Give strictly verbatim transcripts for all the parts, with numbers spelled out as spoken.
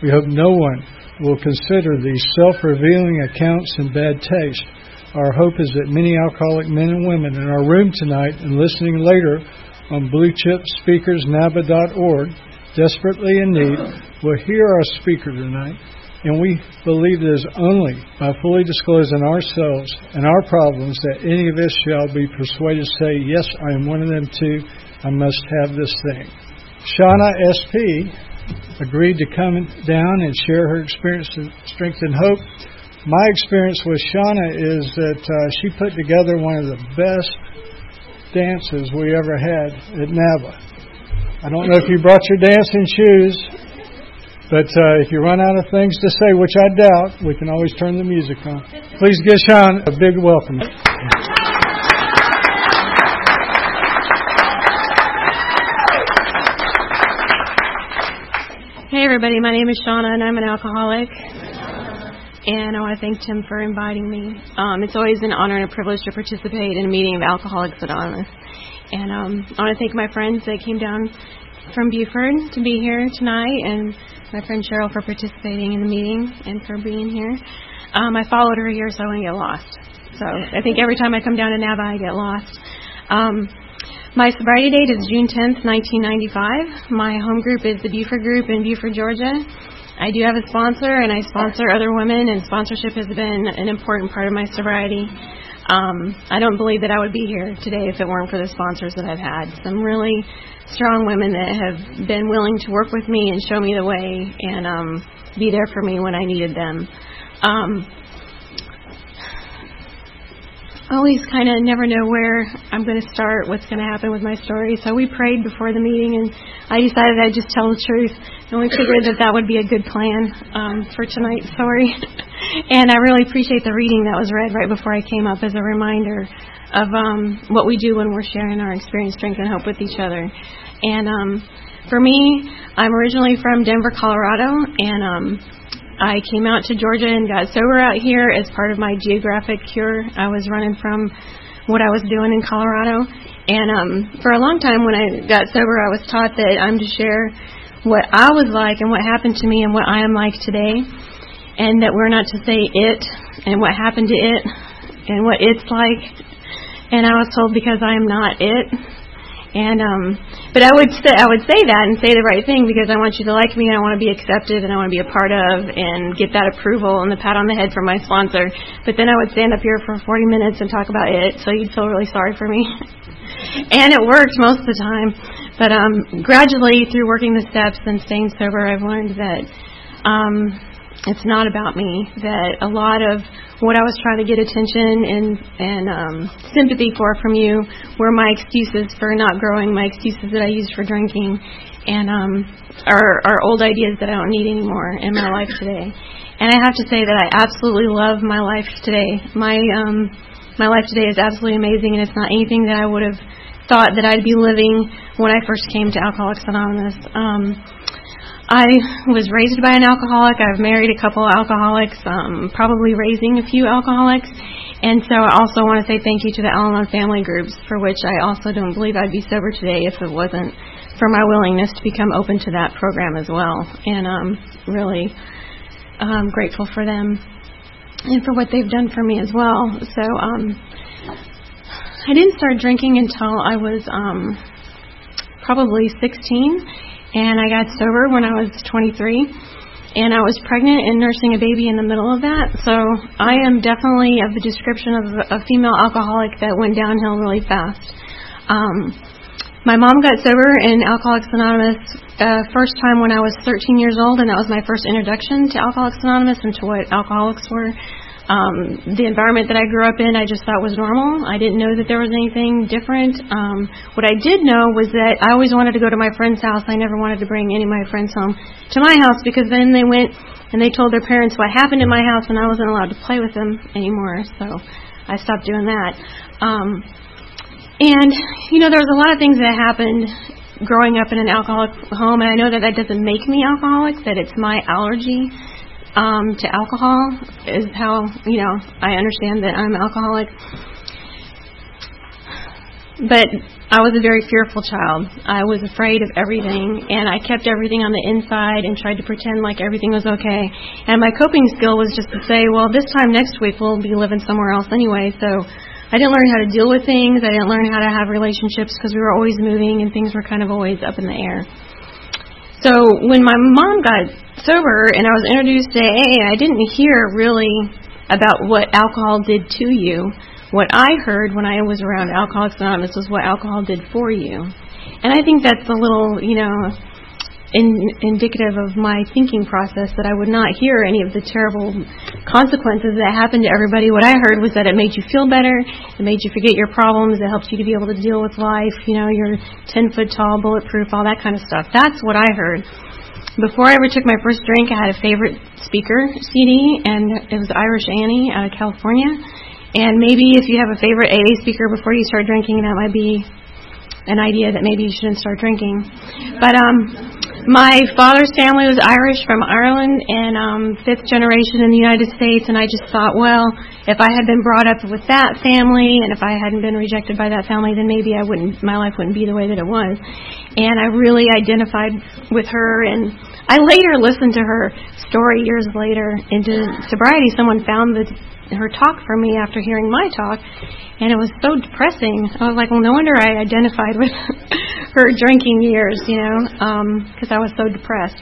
We hope no one will consider these self-revealing accounts in bad taste. Our hope is that many alcoholic men and women in our room tonight and listening later on blue chip speakers N A B A dot org, desperately in need, will hear our speaker tonight. And we believe it is only by fully disclosing ourselves and our problems that any of us shall be persuaded to say, yes, I am one of them too. I must have this thing. Shauna S P agreed to come down and share her experience of strength and hope. My experience with Shauna is that uh, she put together one of the best dances we ever had at N A B A. I don't know if you brought your dancing shoes, but uh, if you run out of things to say, which I doubt, we can always turn the music on. Please give Shauna a big welcome. Hey everybody, my name is Shauna and I'm an alcoholic. And I want to thank Tim for inviting me. Um, it's always an honor and a privilege to participate in a meeting of Alcoholics Anonymous. And um, I want to thank my friends that came down from Buford to be here tonight, and my friend Cheryl for participating in the meeting and for being here. Um, I followed her here so I wouldn't get lost. So I think every time I come down to N A B A, I get lost. Um, my sobriety date is June tenth, nineteen ninety-five. My home group is the Buford Group in Buford, Georgia. I do have a sponsor, and I sponsor other women, and sponsorship has been an important part of my sobriety. Um, I don't believe that I would be here today if it weren't for the sponsors that I've had. Some really strong women that have been willing to work with me and show me the way and um, be there for me when I needed them. Um, I always kind of never know where I'm going to start, what's going to happen with my story. So we prayed before the meeting, and I decided I'd just tell the truth. And we figured that that would be a good plan um, for tonight's story. And I really appreciate the reading that was read right before I came up as a reminder of um, what we do when we're sharing our experience, strength, and hope with each other. And um, for me, I'm originally from Denver, Colorado, and um, I came out to Georgia and got sober out here as part of my geographic cure. I was running from what I was doing in Colorado. And um, for a long time when I got sober, I was taught that I'm to share what I was like and what happened to me and what I am like today, and that we're not to say it and what happened to it and what it's like. And I was told because I am not it. And um, but I would say, I would say that and say the right thing because I want you to like me and I want to be accepted and I want to be a part of and get that approval and the pat on the head from my sponsor. But then I would stand up here for forty minutes and talk about it, so you'd feel really sorry for me. And it worked most of the time. But um, gradually, through working the steps and staying sober, I've learned that um, it's not about me, that a lot of what I was trying to get attention and, and um, sympathy for from you were my excuses for not growing, my excuses that I used for drinking, and um, are, are old ideas that I don't need anymore in my life today. And I have to say that I absolutely love my life today. My um, my life today is absolutely amazing, and it's not anything that I would have thought that I'd be living when I first came to Alcoholics Anonymous. Um, I was raised by an alcoholic. I've married a couple of alcoholics, um, probably raising a few alcoholics. And so I also want to say thank you to the Al-Anon family groups, for which I also don't believe I'd be sober today if it wasn't for my willingness to become open to that program as well. And I'm really um, grateful for them and for what they've done for me as well. So um, I didn't start drinking until I was um, probably sixteen. And I got sober when I was twenty-three, and I was pregnant and nursing a baby in the middle of that. So I am definitely of the description of a female alcoholic that went downhill really fast. Um, my mom got sober in Alcoholics Anonymous uh, first time when I was thirteen years old, and that was my first introduction to Alcoholics Anonymous and to what alcoholics were. Um, the environment that I grew up in, I just thought was normal. I didn't know that there was anything different. Um, what I did know was that I always wanted to go to my friend's house. I never wanted to bring any of my friends home to my house because then they went and they told their parents what happened in my house and I wasn't allowed to play with them anymore. So I stopped doing that. Um, and, you know, there was a lot of things that happened growing up in an alcoholic home, and I know that that doesn't make me alcoholic, that it's my allergy Um, to alcohol is how, you know, I understand that I'm alcoholic. but I was a very fearful child. I was afraid of everything, and I kept everything on the inside and tried to pretend like everything was okay. And my coping skill was just to say, well, this time next week we'll be living somewhere else anyway, so I didn't learn how to deal with things. I didn't learn how to have relationships because we were always moving and things were kind of always up in the air. So when my mom got sober and I was introduced to A A, I didn't hear really about what alcohol did to you. What I heard when I was around Alcoholics Anonymous was what alcohol did for you. And I think that's a little, you know, in, indicative of my thinking process, that I would not hear any of the terrible consequences that happened to everybody. What I heard was that it made you feel better, it made you forget your problems, it helped you to be able to deal with life, you know, you're ten foot tall, bulletproof, all that kind of stuff. That's what I heard. Before I ever took my first drink, I had a favorite speaker C D, and it was Irish Annie out of California. And maybe if you have a favorite A A speaker before you start drinking, that might be an idea that maybe you shouldn't start drinking. But um, my father's family was Irish from Ireland and um, fifth generation in the United States, and I just thought, well, if I had been brought up with that family and if I hadn't been rejected by that family, then maybe I wouldn't, my life wouldn't be the way that it was. And I really identified with her, and I later listened to her story years later into sobriety. Someone found the her talk for me after hearing my talk, and it was so depressing. I was like, well, no wonder I identified with her drinking years, you know, because um, I was so depressed.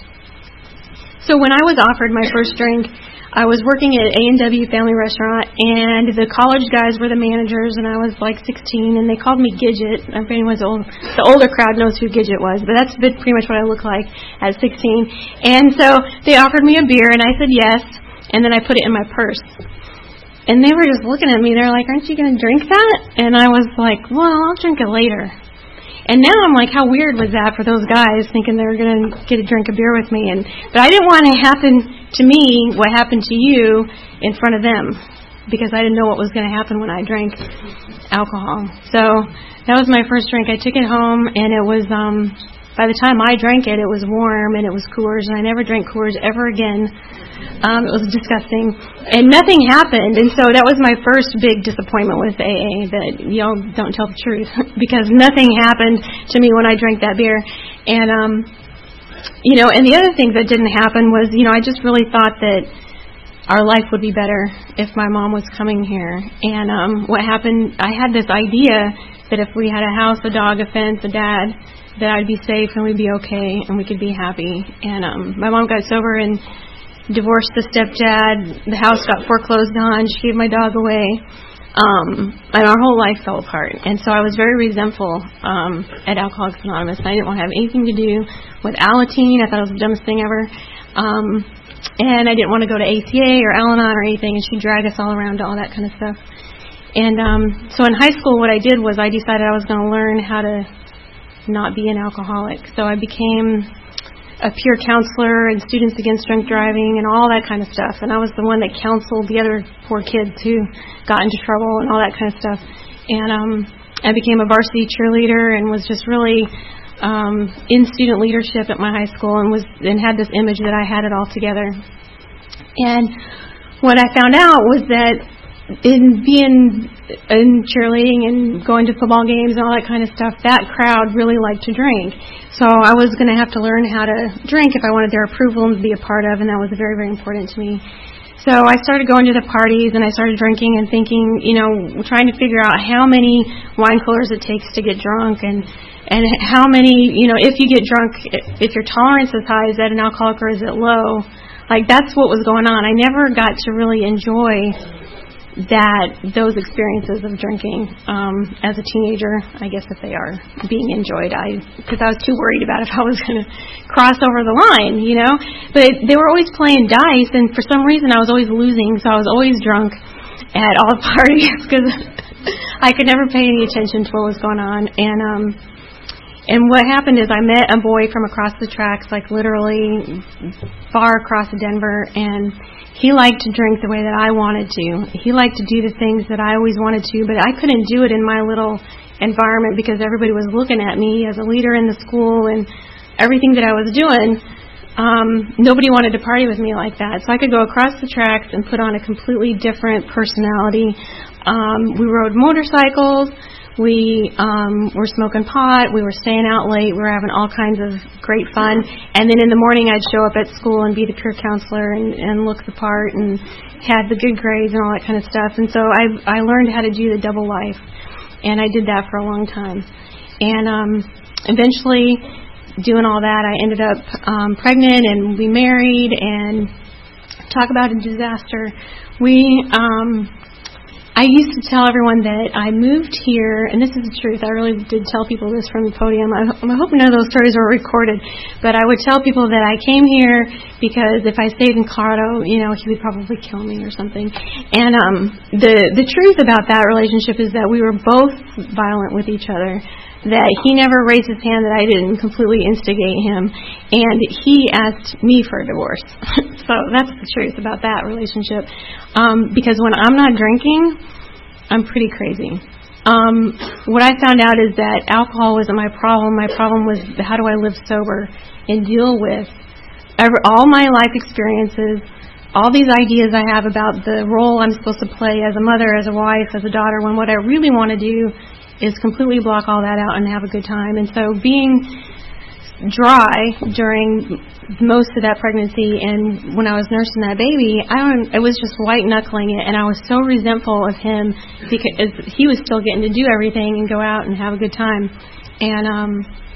So when I was offered my first drink, I was working at A and W Family Restaurant, and the college guys were the managers, and I was like sixteen, and they called me Gidget. If anyone's old, the older crowd knows who Gidget was, but that's pretty much what I look like at sixteen. And so they offered me a beer, and I said yes, and then I put it in my purse. And they were just looking at me. They're like, aren't you going to drink that? And I was like, well, I'll drink it later. And now I'm like, how weird was that for those guys thinking they were going to get a drink of beer with me? And But I didn't want to happen to me what happened to you in front of them, because I didn't know what was going to happen when I drank alcohol. So that was my first drink. I took it home, and it was, um, by the time I drank it, it was warm, and it was Coors, and I never drank Coors ever again. Um, it was disgusting, and nothing happened, and so that was my first big disappointment with A A, that y'all don't tell the truth, because nothing happened to me when I drank that beer. And, um, you know, and the other thing that didn't happen was, you know, I just really thought that our life would be better if my mom was coming here. And um, what happened, I had this idea that if we had a house, a dog, a fence, a dad, that I'd be safe and we'd be okay and we could be happy. And um, my mom got sober and divorced the stepdad. The house got foreclosed on. She gave my dog away. Um, and our whole life fell apart. And so I was very resentful um, at Alcoholics Anonymous. I didn't want to have anything to do with Alateen. I thought it was the dumbest thing ever. Um, and I didn't want to go to A C A or Al-Anon or anything. And she'd drag us all around to all that kind of stuff. And um, so in high school, what I did was I decided I was going to learn how to not be an alcoholic. So I became a peer counselor and Students Against Drunk Driving and all that kind of stuff. And I was the one that counseled the other poor kids who got into trouble and all that kind of stuff. And um, I became a varsity cheerleader and was just really um, in student leadership at my high school, and was and had this image that I had it all together. And what I found out was that in being in cheerleading and going to football games and all that kind of stuff, that crowd really liked to drink. So I was going to have to learn how to drink if I wanted their approval and to be a part of, and that was very, very important to me. So I started going to the parties, and I started drinking and thinking, you know, trying to figure out how many wine coolers it takes to get drunk, and and how many, you know, if you get drunk, if your tolerance is high, is that an alcoholic or is it low? Like, that's what was going on. I never got to really enjoy that those experiences of drinking um, as a teenager, I guess, if they are being enjoyed, I because I was too worried about if I was going to cross over the line, you know. But they were always playing dice, and for some reason I was always losing, so I was always drunk at all parties because I could never pay any attention to what was going on. And um, and what happened is I met a boy from across the tracks, like literally far across Denver, and he liked to drink the way that I wanted to. He liked to do the things that I always wanted to, but I couldn't do it in my little environment because everybody was looking at me as a leader in the school, and everything that I was doing, um, nobody wanted to party with me like that. So I could go across the tracks and put on a completely different personality. Um, we rode motorcycles. We um, were smoking pot. We were staying out late. We were having all kinds of great fun. And then in the morning, I'd show up at school and be the peer counselor and, and look the part and had the good grades and all that kind of stuff. And so I I learned how to do the double life, and I did that for a long time. And um, eventually, doing all that, I ended up um, pregnant, and we married. And talk about a disaster. We um, I used to tell everyone that I moved here, and this is the truth. I really did tell people this from the podium. I, I hope none of those stories were recorded, but I would tell people that I came here because if I stayed in Colorado, you know, he would probably kill me or something. And um, the the truth about that relationship is that we were both violent with each other. That he never raised his hand that I didn't completely instigate him, and he asked me for a divorce. So that's the truth about that relationship. Um, because when I'm not drinking, I'm pretty crazy. Um, what I found out is that alcohol wasn't my problem. My problem was how do I live sober and deal with every, all my life experiences, all these ideas I have about the role I'm supposed to play as a mother, as a wife, as a daughter, when what I really want to do is completely block all that out and have a good time. And so being dry during most of that pregnancy and when I was nursing that baby, I don't, it was just white-knuckling it, and I was so resentful of him because he was still getting to do everything and go out and have a good time. And um,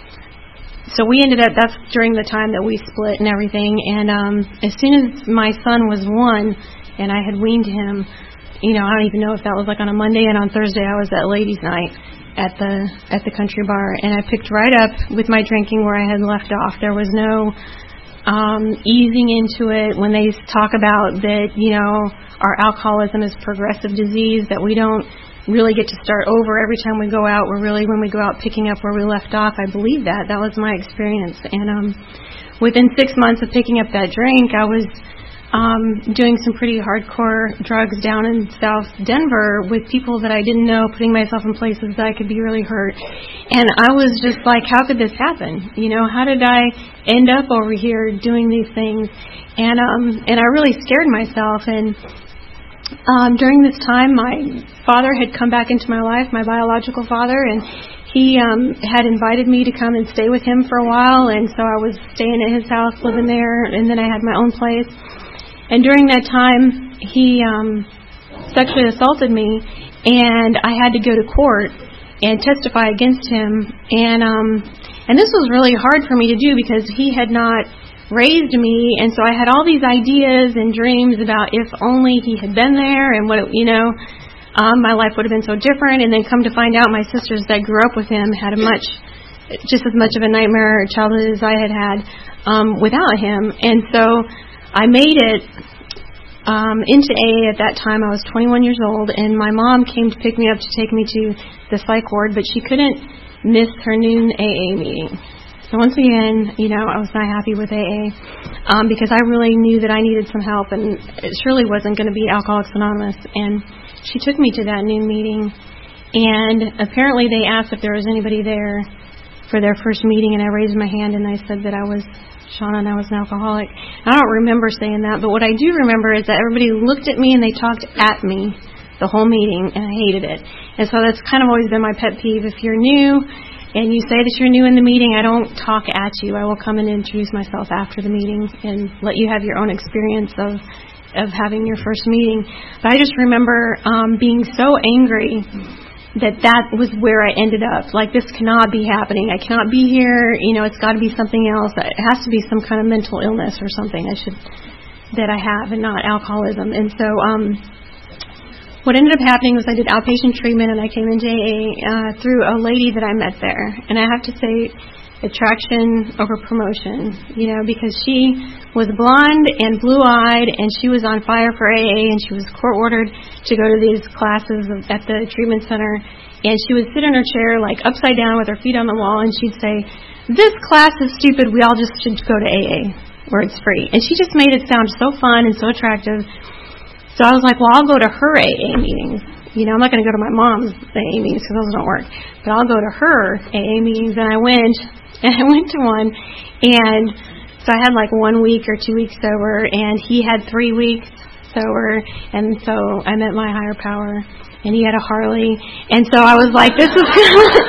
so we ended up, that's during the time that we split and everything, and um, as soon as my son was one and I had weaned him, you know, I don't even know if that was like on a Monday, and on Thursday I was at ladies' night at the at the country bar, and I picked right up with my drinking where I had left off. There was no um, easing into it. When they talk about that, you know, our alcoholism is progressive disease, that we don't really get to start over every time we go out. We're really, when we go out, picking up where we left off. I believe that. That was my experience. And um, within six months of picking up that drink, I was Um, doing some pretty hardcore drugs down in South Denver with people that I didn't know, putting myself in places that I could be really hurt. And I was just like, how could this happen? You know, how did I end up over here doing these things? And um, and I really scared myself. And um, during this time, my father had come back into my life, my biological father, and he um, had invited me to come and stay with him for a while. And so I was staying at his house, living there, and then I had my own place. And during that time, he um, sexually assaulted me, and I had to go to court and testify against him. And um, and this was really hard for me to do because he had not raised me, and so I had all these ideas and dreams about if only he had been there and what, you know, um, my life would have been so different. And then come to find out, my sisters that grew up with him had a much, just as much of a nightmare childhood as I had had um, without him. And so I made it um, into A A at that time. I was twenty-one years old, and my mom came to pick me up to take me to the psych ward, but she couldn't miss her noon A A meeting. So once again, you know, I was not happy with A A um, because I really knew that I needed some help, and it surely wasn't going to be Alcoholics Anonymous. And she took me to that noon meeting, and apparently they asked if there was anybody there for their first meeting, and I raised my hand and I said that I was Shauna and I was an alcoholic. I don't remember saying that, but what I do remember is that everybody looked at me and they talked at me the whole meeting, and I hated it. And so that's kind of always been my pet peeve. If you're new and you say that you're new in the meeting, I don't talk at you. I will come and introduce myself after the meeting and let you have your own experience of of having your first meeting. But I just remember um, being so angry that that was where I ended up. Like, this cannot be happening. I cannot be here. You know, it's got to be something else. It has to be some kind of mental illness or something I should that I have, and not alcoholism. And so um, what ended up happening was I did outpatient treatment, and I came into A A uh, through a lady that I met there. And I have to say, attraction over promotion, you know, because she was blonde and blue-eyed, and she was on fire for A A, and she was court-ordered to go to these classes at the treatment center, and she would sit in her chair, like, upside down with her feet on the wall, and she'd say, "This class is stupid, we all just should go to A A, where it's free." And she just made it sound so fun and so attractive. So I was like, well, I'll go to her A A meetings. You know, I'm not going to go to my mom's A A meetings because those don't work, but I'll go to her A A meetings. And I went, and I went to one, and so I had like one week or two weeks sober, and he had three weeks sober. And so I met my higher power, and he had a Harley. And so I was like, this is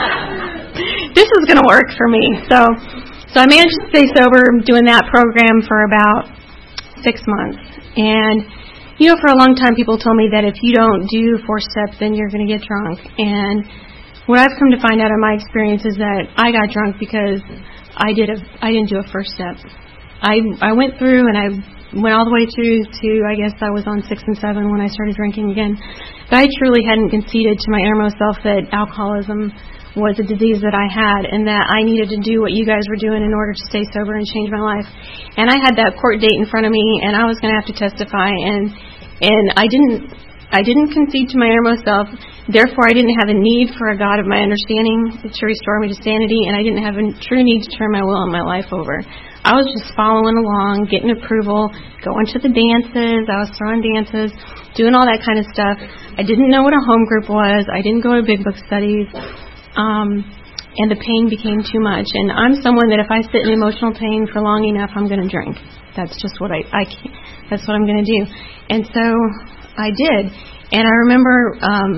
this is going to work for me. So so I managed to stay sober doing that program for about six months. And, you know, for a long time people told me that if you don't do four steps, then you're going to get drunk. And what I've come to find out in my experience is that I got drunk because I did a I didn't do a first step. I I went through and I went all the way through to, I guess I was on six and seven when I started drinking again. But I truly hadn't conceded to my innermost self that alcoholism was a disease that I had, and that I needed to do what you guys were doing in order to stay sober and change my life. And I had that court date in front of me, and I was going to have to testify, and and I didn't I didn't concede to my innermost self. Therefore, I didn't have a need for a God of my understanding to restore me to sanity, and I didn't have a true need to turn my will and my life over. I was just following along, getting approval, going to the dances. I was throwing dances, doing all that kind of stuff. I didn't know what a home group was. I didn't go to big book studies. Um, and the pain became too much. And I'm someone that if I sit in emotional pain for long enough, I'm going to drink. That's just what I, I can't, that's what I'm going to do. And so I did. And I remember, um,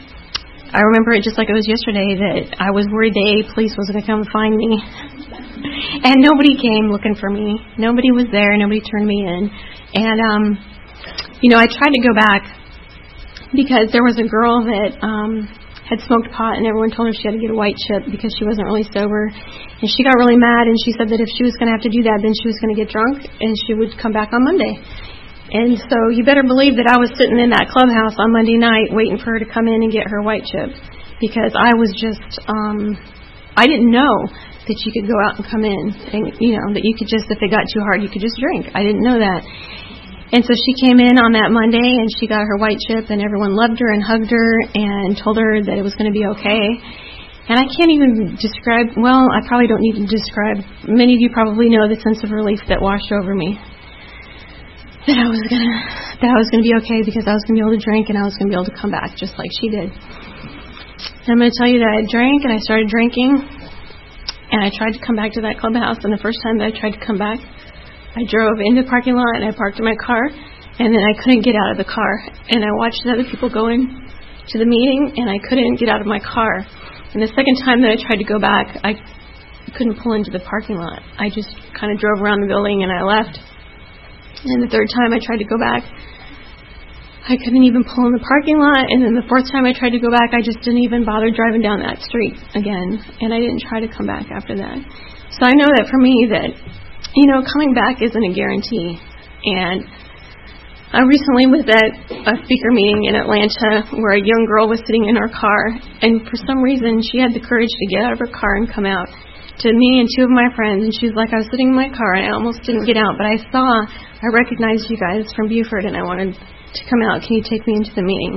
I remember it just like it was yesterday that I was worried the A police was going to come find me. And nobody came looking for me. Nobody was there. Nobody turned me in. And, um, you know, I tried to go back because there was a girl that um, had smoked pot, and everyone told her she had to get a white chip because she wasn't really sober. And she got really mad, and she said that if she was going to have to do that, then she was going to get drunk, and she would come back on Monday. And so you better believe that I was sitting in that clubhouse on Monday night waiting for her to come in and get her white chip, because I was just, um, I didn't know that you could go out and come in, and, you know, that you could just, if it got too hard, you could just drink. I didn't know that. And so she came in on that Monday, and she got her white chip, and everyone loved her and hugged her and told her that it was going to be okay. And I can't even describe, well, I probably don't need to describe, many of you probably know the sense of relief that washed over me. That I was gonna, that I was gonna be okay because I was gonna be able to drink, and I was gonna be able to come back just like she did. And I'm gonna tell you that I drank, and I started drinking, and I tried to come back to that clubhouse. And the first time that I tried to come back, I drove into the parking lot and I parked in my car, and then I couldn't get out of the car. And I watched the other people go in to the meeting, and I couldn't get out of my car. And the second time that I tried to go back, I couldn't pull into the parking lot. I just kind of drove around the building and I left. And the third time I tried to go back, I couldn't even pull in the parking lot. And then the fourth time I tried to go back, I just didn't even bother driving down that street again. And I didn't try to come back after that. So I know that for me that, you know, coming back isn't a guarantee. And I recently was at a speaker meeting in Atlanta where a young girl was sitting in her car. And for some reason, she had the courage to get out of her car and come out to me and two of my friends, and she's like, I was sitting in my car and I almost didn't get out, but I saw, I recognized you guys from Buford, and I wanted to come out. Can you take me into the meeting?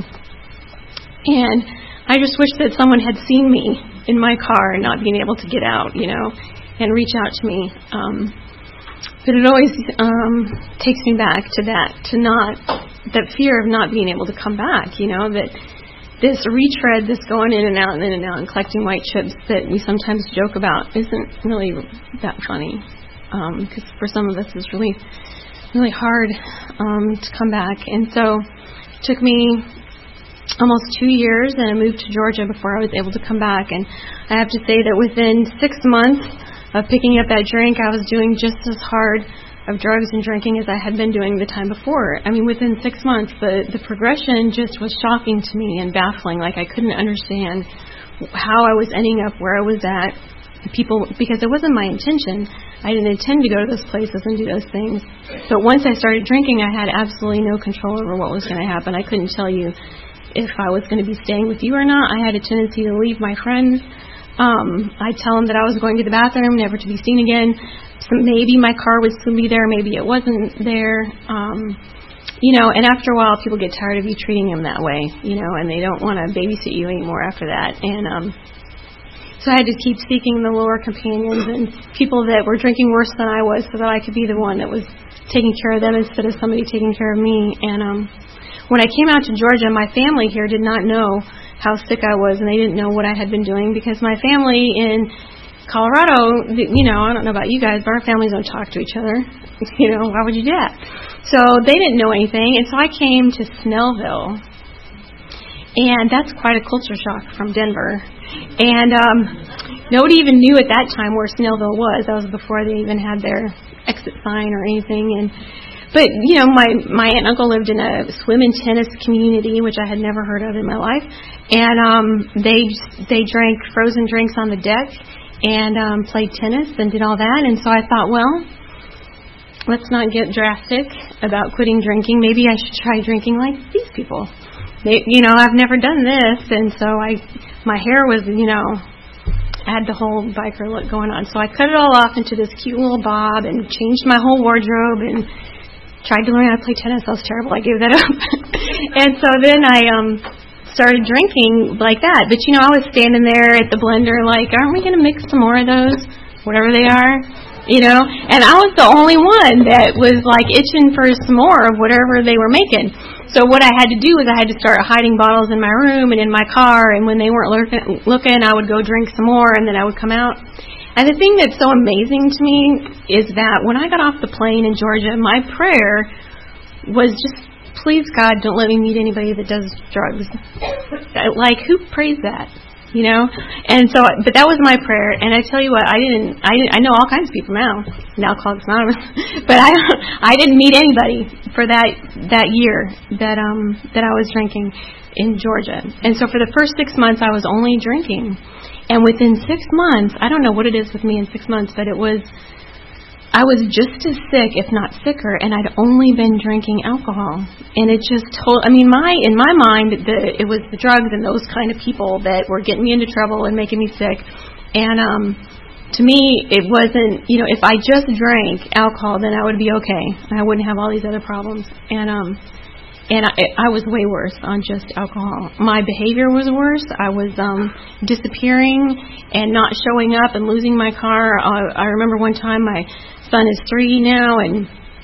And I just wish that someone had seen me in my car and not being able to get out, you know, and reach out to me. Um, but it always um, takes me back to that, to not, that fear of not being able to come back, you know, that this retread, this going in and out and in and out and collecting white chips that we sometimes joke about isn't really that funny, because um, for some of us it's really, really hard um, to come back. And so it took me almost two years, and I moved to Georgia before I was able to come back. And I have to say that within six months of picking up that drink, I was doing just as hard of drugs and drinking as I had been doing the time before. I mean, within six months, the, the progression just was shocking to me and baffling. Like, I couldn't understand how I was ending up where I was at. People, because it wasn't my intention. I didn't intend to go to those places and do those things. But once I started drinking, I had absolutely no control over what was going to happen. I couldn't tell you if I was going to be staying with you or not. I had a tendency to leave my friends. Um, I'd tell them that I was going to the bathroom, never to be seen again. So maybe my car would still be there, maybe it wasn't there. Um, you know, and after a while, people get tired of you treating them that way, you know, and they don't want to babysit you anymore after that. And um, so I had to keep seeking the lower companions and people that were drinking worse than I was, so that I could be the one that was taking care of them instead of somebody taking care of me. And um, when I came out to Georgia, my family here did not know how sick I was, and they didn't know what I had been doing, because my family in Colorado, you know, I don't know about you guys, but our families don't talk to each other. You know, why would you do that? So they didn't know anything, and so I came to Snellville, and that's quite a culture shock from Denver. And um, nobody even knew at that time where Snellville was. That was before they even had their exit sign or anything. And but you know, my my aunt and uncle lived in a swim and tennis community, which I had never heard of in my life, and um, they they drank frozen drinks on the deck and um, played tennis and did all that. And so I thought, well, let's not get drastic about quitting drinking. Maybe I should try drinking like these people. They, you know, I've never done this, and so I, my hair was, you know, I had the whole biker look going on. So I cut it all off into this cute little bob and changed my whole wardrobe and tried to learn how to play tennis. That was terrible. I gave that up. And so then I um started drinking like that. But, you know, I was standing there at the blender like, aren't we going to mix some more of those, whatever they are? You know, and I was the only one that was like itching for some more of whatever they were making. So what I had to do was I had to start hiding bottles in my room and in my car, and when they weren't looking, looking, I would go drink some more, and then I would come out. And the thing that's so amazing to me is that when I got off the plane in Georgia, my prayer was just, please, God, don't let me meet anybody that does drugs. Like, who prays that? You know, and so, but that was my prayer. And I tell you what, I didn't, I didn't, I know all kinds of people now, in Alcoholics Anonymous, but I, I didn't meet anybody for that, that year that, um, that I was drinking in Georgia. And so for the first six months, I was only drinking. And within six months, I don't know what it is with me in six months, but it was, I was just as sick, if not sicker, and I'd only been drinking alcohol. And it just told, I mean, my in my mind, the, it was the drugs and those kind of people that were getting me into trouble and making me sick. And um, to me, it wasn't, you know, if I just drank alcohol, then I would be okay. I wouldn't have all these other problems. And um, and I, I was way worse on just alcohol. My behavior was worse. I was um, disappearing and not showing up and losing my car. Uh, I remember one time my son is three now, and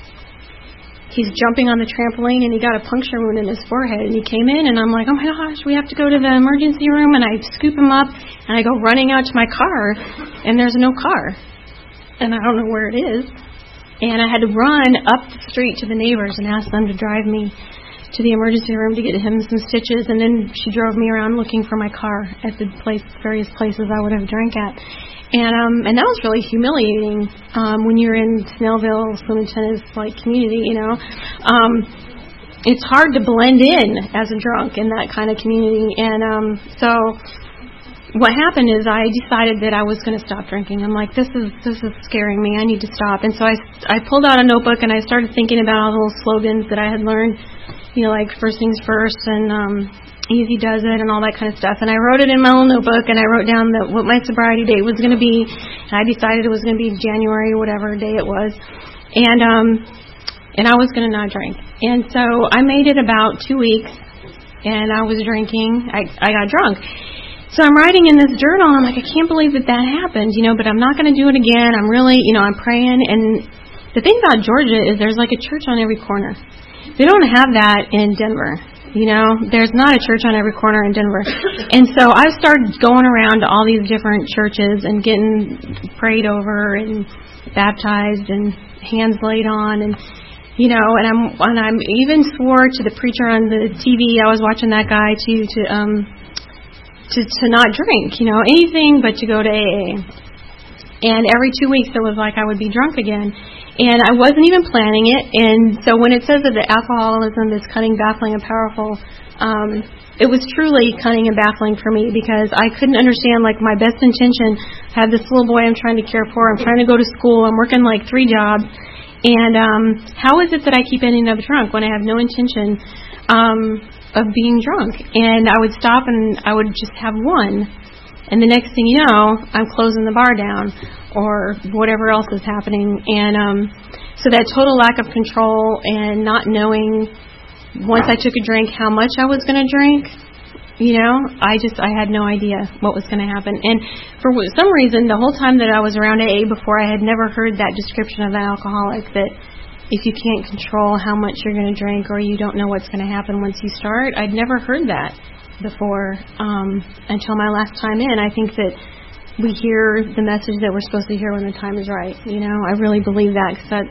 he's jumping on the trampoline, and he got a puncture wound in his forehead, and he came in, and I'm like, oh my gosh, we have to go to the emergency room, and I scoop him up, and I go running out to my car, and there's no car, and I don't know where it is, and I had to run up the street to the neighbors and ask them to drive me to the emergency room to get him some stitches, and then she drove me around looking for my car at the place, various places I would have drank at. And um, and that was really humiliating um, when you're in Snellville, swim and tennis like community. You know, um, it's hard to blend in as a drunk in that kind of community. And um, so what happened is I decided that I was going to stop drinking. I'm like, this is this is scaring me. I need to stop. And so I I pulled out a notebook and I started thinking about all the little slogans that I had learned. You know, like first things first and um, easy does it and all that kind of stuff. And I wrote it in my little notebook, and I wrote down that what my sobriety date was going to be. And I decided it was going to be January, whatever day it was. And um, and I was going to not drink. And so I made it about two weeks, and I was drinking. I, I got drunk. So I'm writing in this journal. I'm like, I can't believe that that happened, you know, but I'm not going to do it again. I'm really, you know, I'm praying. And the thing about Georgia is there's like a church on every corner. They don't have that in Denver. You know, there's not a church on every corner in Denver. And so I started going around to all these different churches and getting prayed over and baptized and hands laid on, and you know, and I'm and I'm even swore to the preacher on the T V. I was watching that guy to to um to to not drink, you know, anything but to go to A A. And every two weeks it was like I would be drunk again. And I wasn't even planning it. And so when it says that the alcoholism is cunning, baffling, and powerful, um, it was truly cunning and baffling for me, because I couldn't understand, like, my best intention. I have this little boy I'm trying to care for. I'm trying to go to school. I'm working, like, three jobs. And um, how is it that I keep ending up drunk when I have no intention um, of being drunk? And I would stop and I would just have one. And the next thing you know, I'm closing the bar down or whatever else is happening. And um, so that total lack of control and not knowing, once I took a drink, how much I was going to drink, you know, I just, I had no idea what was going to happen. And for some reason, the whole time that I was around A A before, I had never heard that description of an alcoholic, that if you can't control how much you're going to drink or you don't know what's going to happen once you start. I'd never heard that before um, until my last time in. I think that we hear the message that we're supposed to hear when the time is right. You know, I really believe that, because that,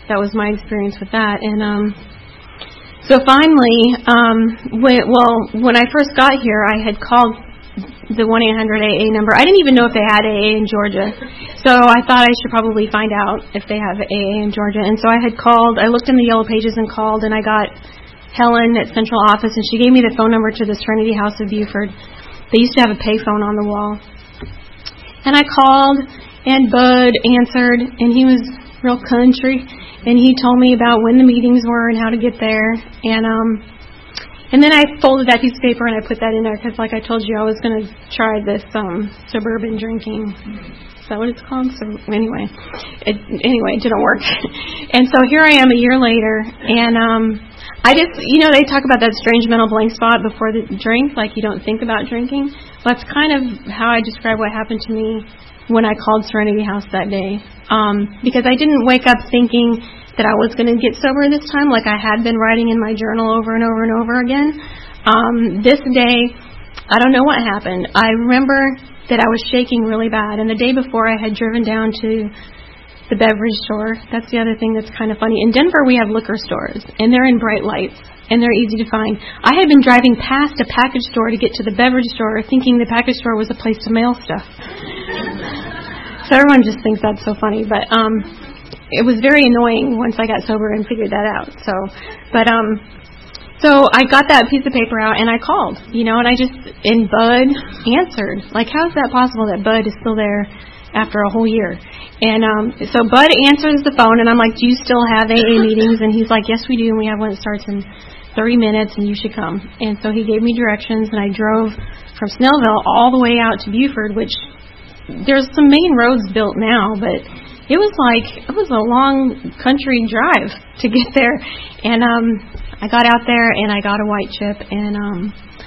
that was my experience with that. And um, so finally, um, when, well, when I first got here, I had called the one eight hundred A A number. I didn't even know if they had A A in Georgia. So I thought I should probably find out if they have A A in Georgia. And so I had called, I looked in the Yellow Pages and called, and I got Helen at Central Office, and she gave me the phone number to the Serenity House of Buford. They used to have a payphone on the wall. And I called, and Bud answered, and he was real country, and he told me about when the meetings were and how to get there. And um, and then I folded that piece of paper and I put that in there because, like I told you, I was going to try this um, suburban drinking. Is that what it's called? So anyway, it anyway it didn't work. And so here I am a year later, and um, I just, you know, they talk about that strange mental blank spot before the drink, like you don't think about drinking. That's kind of how I describe what happened to me when I called Serenity House that day, um, because I didn't wake up thinking that I was going to get sober this time, like I had been writing in my journal over and over and over again. Um, this day, I don't know what happened. I remember that I was shaking really bad, and the day before I had driven down to the beverage store. That's the other thing that's kind of funny. In Denver, we have liquor stores, and they're in bright lights, and they're easy to find. I had been driving past a package store to get to the beverage store, thinking the package store was a place to mail stuff. So everyone just thinks that's so funny, but um, it was very annoying once I got sober and figured that out. So, but um, so I got that piece of paper out and I called, you know, and I just, and Bud answered. Like, how is that possible that Bud is still there after a whole year? And um, so Bud answers the phone, and I'm like, do you still have A A meetings? And he's like, yes, we do, and we have one that starts in thirty minutes, and you should come. And so he gave me directions, and I drove from Snellville all the way out to Buford, which there's some main roads built now, but it was like, it was a long country drive to get there. And um, I got out there, and I got a white chip, and um,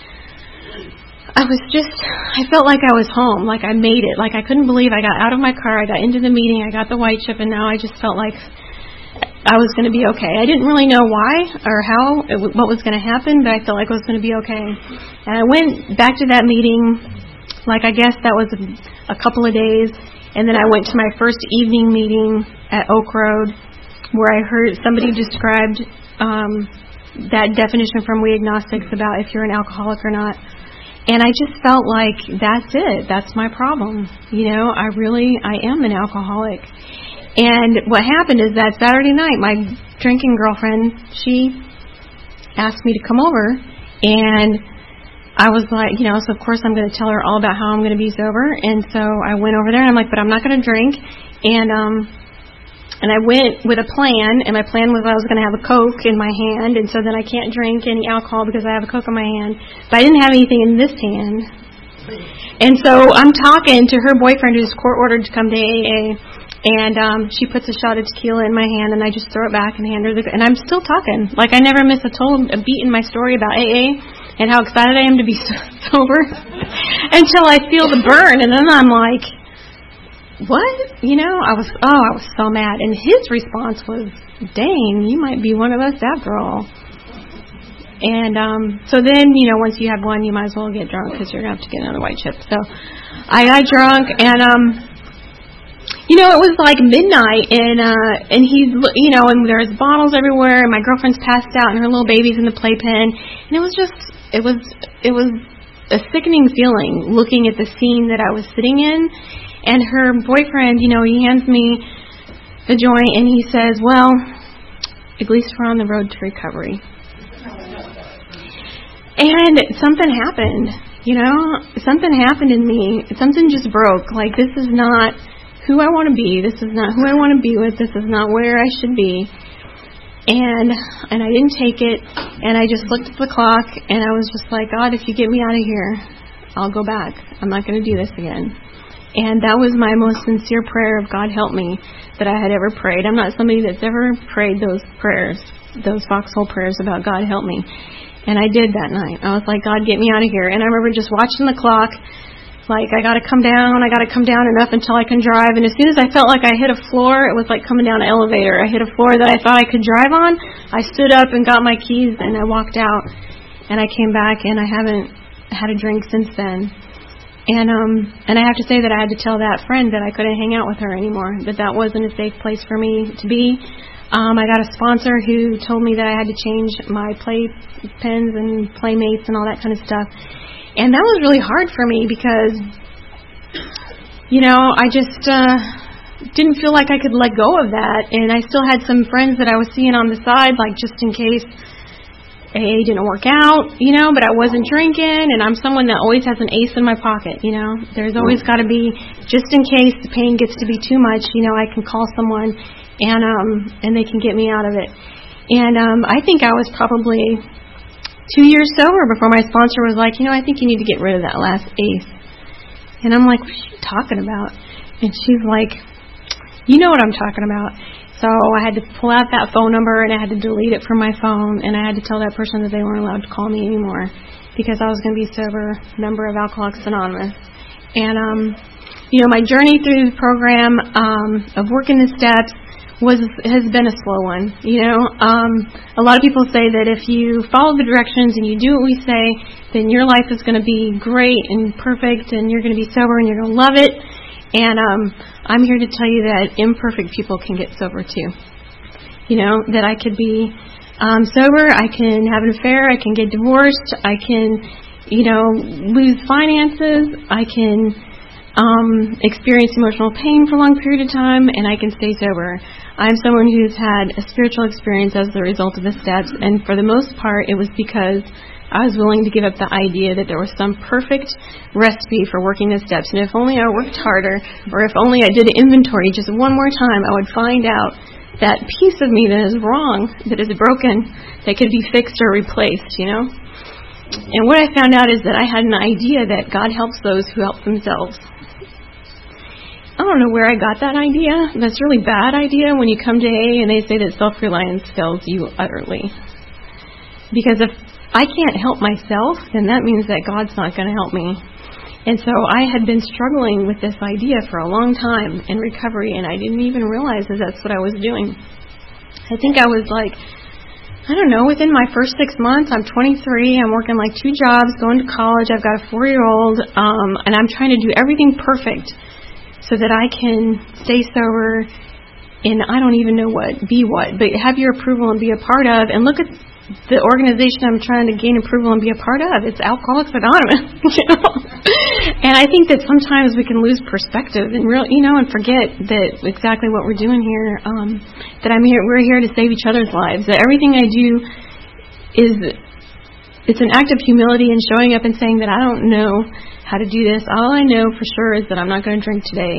I was just, I felt like I was home, like I made it. Like I couldn't believe I got out of my car, I got into the meeting, I got the white chip, and now I just felt like I was going to be okay. I didn't really know why or how, it, what was going to happen, but I felt like I was going to be okay. And I went back to that meeting, like I guess that was a, a couple of days, and then I went to my first evening meeting at Oak Road, where I heard somebody described um, that definition from We Agnostics about if you're an alcoholic or not. And I just felt like that's it. That's my problem. You know, I really, I am an alcoholic. And what happened is that Saturday night, my drinking girlfriend, she asked me to come over. And I was like, you know, so of course I'm going to tell her all about how I'm going to be sober. And so I went over there, and I'm like, but I'm not going to drink. And, um, And I went with a plan, and my plan was I was going to have a Coke in my hand, and so then I can't drink any alcohol because I have a Coke in my hand. But I didn't have anything in this hand. And so I'm talking to her boyfriend who's court-ordered to come to A A, and um, she puts a shot of tequila in my hand, and I just throw it back and hand her the... And I'm still talking. Like I never miss a, told, a beat in my story about A A and how excited I am to be sober until I feel the burn, and then I'm like... What? You know, I was, oh, I was so mad. And his response was, dang, you might be one of us after all. And um, so then, you know, once you have one, you might as well get drunk because you're going to have to get another white chip. So I got drunk, and, um, you know, it was like midnight, and, uh, and he's, you know, and there's bottles everywhere, and my girlfriend's passed out, and her little baby's in the playpen. And it was just, it was, it was a sickening feeling looking at the scene that I was sitting in. And her boyfriend, you know, he hands me the joint, and he says, well, at least we're on the road to recovery. And something happened, you know, something happened in me. Something just broke. Like, this is not who I want to be. This is not who I want to be with. This is not where I should be. And and I didn't take it, and I just looked at the clock, and I was just like, God, if you get me out of here, I'll go back. I'm not going to do this again. And that was my most sincere prayer of God help me that I had ever prayed. I'm not somebody that's ever prayed those prayers, those foxhole prayers about God help me. And I did that night. I was like, God, get me out of here. And I remember just watching the clock, like, I got to come down, I got to come down enough until I can drive. And as soon as I felt like I hit a floor, it was like coming down an elevator. I hit a floor that I thought I could drive on. I stood up and got my keys, and I walked out. And I came back, and I haven't had a drink since then. And um, and I have to say that I had to tell that friend that I couldn't hang out with her anymore, that that wasn't a safe place for me to be. Um, I got a sponsor who told me that I had to change my play pens and playmates and all that kind of stuff. And that was really hard for me because, you know, I just uh, didn't feel like I could let go of that. And I still had some friends that I was seeing on the side, like just in case A A didn't work out, you know, but I wasn't drinking, and I'm someone that always has an ace in my pocket, you know. There's always got to be, just in case the pain gets to be too much, you know, I can call someone and um and they can get me out of it. And um I think I was probably two years sober before my sponsor was like, you know, I think you need to get rid of that last ace. And I'm like, what's she talking about? And she's like, you know what I'm talking about. So I had to pull out that phone number, and I had to delete it from my phone, and I had to tell that person that they weren't allowed to call me anymore because I was going to be a sober member of Alcoholics Anonymous. And, um, you know, my journey through the program um, of working the steps was has been a slow one. You know, um, a lot of people say that if you follow the directions and you do what we say, then your life is going to be great and perfect, and you're going to be sober and you're going to love it. And um, I'm here to tell you that imperfect people can get sober too. You know, that I could be um, sober, I can have an affair, I can get divorced, I can, you know, lose finances, I can um, experience emotional pain for a long period of time, and I can stay sober. I'm someone who's had a spiritual experience as the result of the steps, and for the most part, it was because I was willing to give up the idea that there was some perfect recipe for working the steps. And if only I worked harder, or if only I did an inventory just one more time, I would find out that piece of me that is wrong, that is broken, that could be fixed or replaced, you know. And what I found out is that I had an idea that God helps those who help themselves. I don't know where I got that idea. That's a really bad idea when you come to A A and they say that self-reliance fails you utterly. Because if I can't help myself, then that means that God's not going to help me. And so I had been struggling with this idea for a long time in recovery, and I didn't even realize that that's what I was doing. I think I was like, I don't know, within my first six months, I'm twenty-three, I'm working like two jobs, going to college, I've got a four-year-old, um, and I'm trying to do everything perfect so that I can stay sober and I don't even know what, be what, but have your approval and be a part of, and look at the organization I'm trying to gain approval and be a part of. It's Alcoholics Anonymous, you know. And I think that sometimes we can lose perspective and real, you know, and forget that exactly what we're doing here. Um, that I'm here, we're here to save each other's lives. That everything I do is, it's an act of humility and showing up and saying that I don't know how to do this. All I know for sure is that I'm not going to drink today.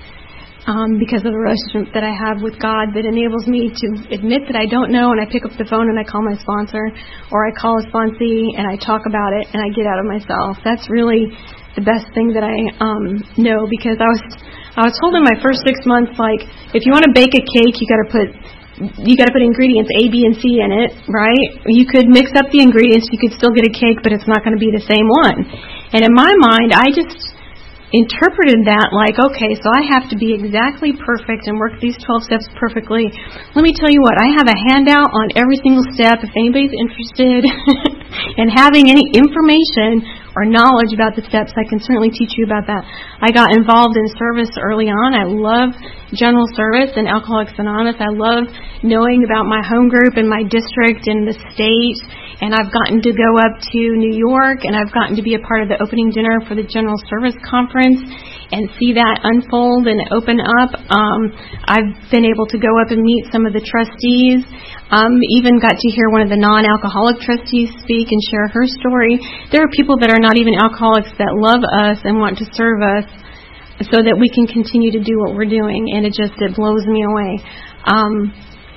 Um, because of the relationship that I have with God that enables me to admit that I don't know, and I pick up the phone and I call my sponsor, or I call a sponsee and I talk about it and I get out of myself. That's really the best thing that I um, know, because I was I was told in my first six months, like, if you want to bake a cake, you got to put you got to put ingredients A, B, and C in it, right? You could mix up the ingredients, you could still get a cake, but it's not going to be the same one. And in my mind, I just interpreted that like, okay, so I have to be exactly perfect and work these twelve steps perfectly. Let me tell you what, I have a handout on every single step. If anybody's interested in having any information or knowledge about the steps, I can certainly teach you about that. I got involved in service early on. I love general service and Alcoholics Anonymous. I love knowing about my home group and my district and the state. And I've gotten to go up to New York, and I've gotten to be a part of the opening dinner for the General Service Conference and see that unfold and open up. Um, I've been able to go up and meet some of the trustees, um, even got to hear one of the non-alcoholic trustees speak and share her story. There are people that are not even alcoholics that love us and want to serve us so that we can continue to do what we're doing, and it just, it blows me away. Um,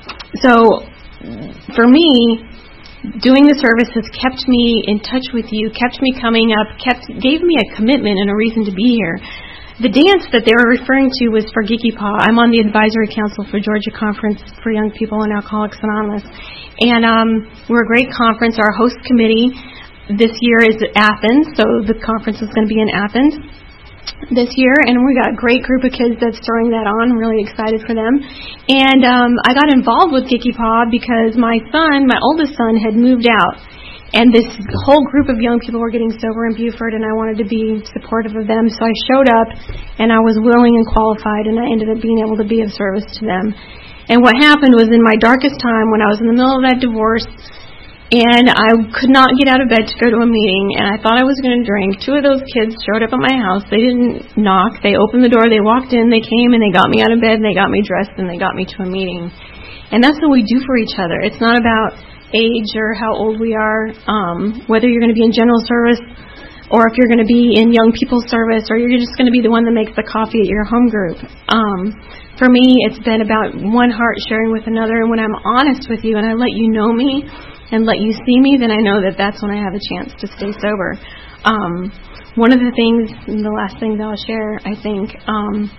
so for me, doing the service has kept me in touch with you, kept me coming up, kept gave me a commitment and a reason to be here. The dance that they were referring to was for Geeky Paw. I'm on the advisory council for Georgia Conference for Young People in Alcoholics Anonymous. And um, we're a great conference. Our host committee this year is Athens, so the conference is going to be in Athens this year, and we got a great group of kids that's throwing that on. I'm really excited for them. And um, I got involved with Geeky Paw because my son, my oldest son, had moved out, and this whole group of young people were getting sober in Beaufort, and I wanted to be supportive of them. So I showed up, and I was willing and qualified, and I ended up being able to be of service to them. And what happened was in my darkest time when I was in the middle of that divorce and I could not get out of bed to go to a meeting and I thought I was going to drink, two of those kids showed up at my house. They didn't knock. They opened the door. They walked in. They came and they got me out of bed and they got me dressed and they got me to a meeting. And that's what we do for each other. It's not about age or how old we are, um, whether you're going to be in general service or if you're going to be in young people's service or you're just going to be the one that makes the coffee at your home group. Um, for me, it's been about one heart sharing with another. And when I'm honest with you and I let you know me, and let you see me, then I know that that's when I have a chance to stay sober. Um, one of the things, and the last thing that I'll share, I think, um,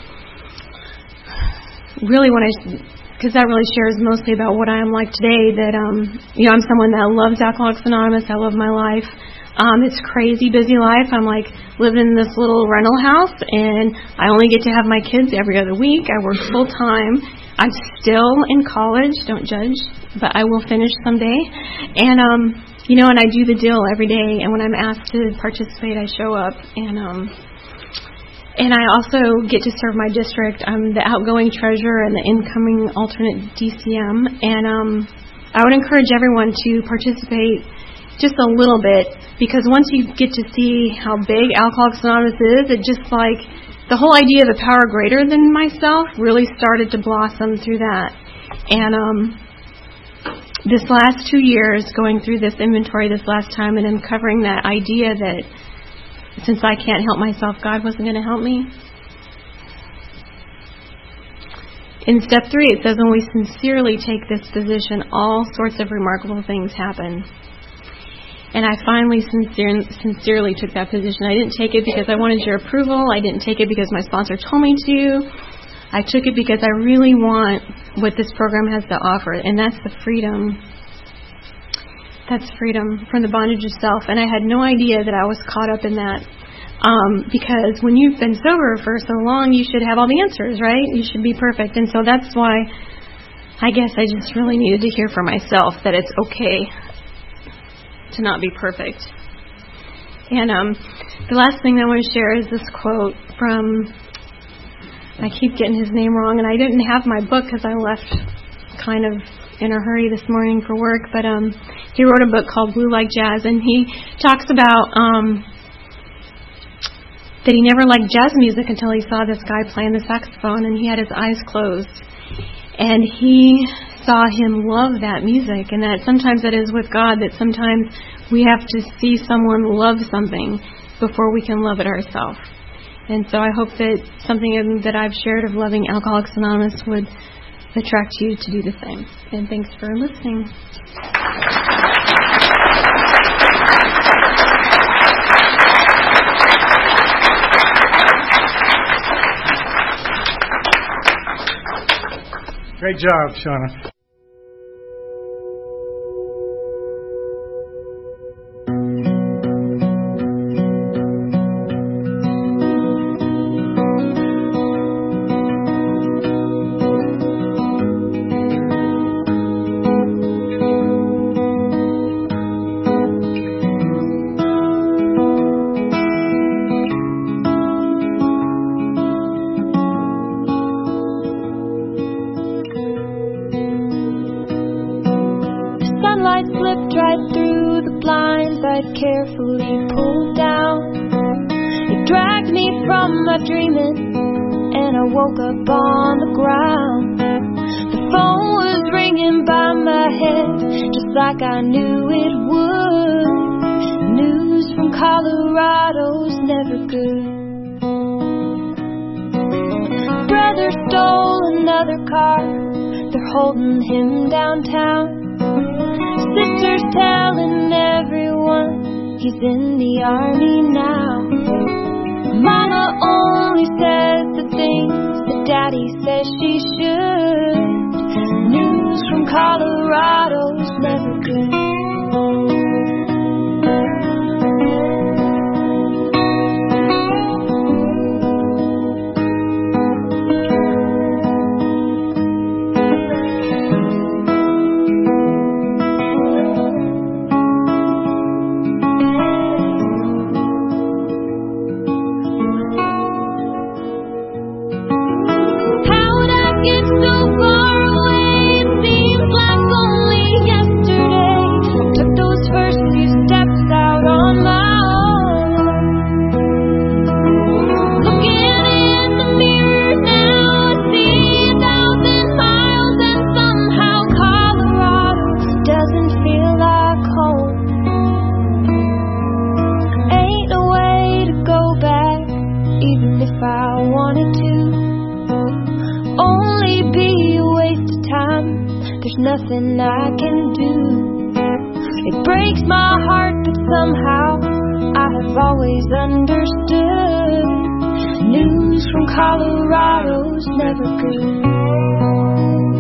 really when I, because that really shares mostly about what I am like today, that, um, you know, I'm someone that loves Alcoholics Anonymous. I love my life. Um, it's crazy busy life. I'm like living in this little rental house, and I only get to have my kids every other week. I work full time. I'm still in college. Don't judge, but I will finish someday. And um, you know, and I do the deal every day. And when I'm asked to participate, I show up. And um, and I also get to serve my district. I'm the outgoing treasurer and the incoming alternate D C M. And um, I would encourage everyone to participate just a little bit, because once you get to see how big Alcoholics Anonymous is, it just like the whole idea of a power greater than myself really started to blossom through that. And um, this last two years, going through this inventory this last time and uncovering that idea that since I can't help myself, God wasn't going to help me. In step three, it says, when we sincerely take this position, all sorts of remarkable things happen. And I finally sincere, sincerely took that position. I didn't take it because I wanted your approval. I didn't take it because my sponsor told me to. I took it because I really want what this program has to offer, and that's the freedom. That's freedom from the bondage of self. And I had no idea that I was caught up in that. Um, because when you've been sober for so long, you should have all the answers, right? You should be perfect. And so that's why I guess I just really needed to hear for myself that it's okay to not be perfect. And um, the last thing I want to share is this quote from, I keep getting his name wrong, and I didn't have my book because I left kind of in a hurry this morning for work, but um, he wrote a book called Blue Like Jazz, and he talks about um, that he never liked jazz music until he saw this guy playing the saxophone, and he had his eyes closed. And he saw him love that music, and that sometimes that is with God, that sometimes we have to see someone love something before we can love it ourselves. And so I hope that something that I've shared of loving Alcoholics Anonymous would attract you to do the same. And thanks for listening. Great job, Shauna. Slipped right through the blinds I'd carefully pulled down. It dragged me from my dreaming, and I woke up on the ground. The phone was ringing by my head, just like I knew it would. News from Colorado's never good. Brother stole another car, they're holding him downtown. Sister's telling everyone he's in the army now. Mama only says the things that Daddy says she should. News from Colorado's never good. How'd I get so far nothing I can do. It breaks my heart, but somehow I have always understood. News from Colorado's never good.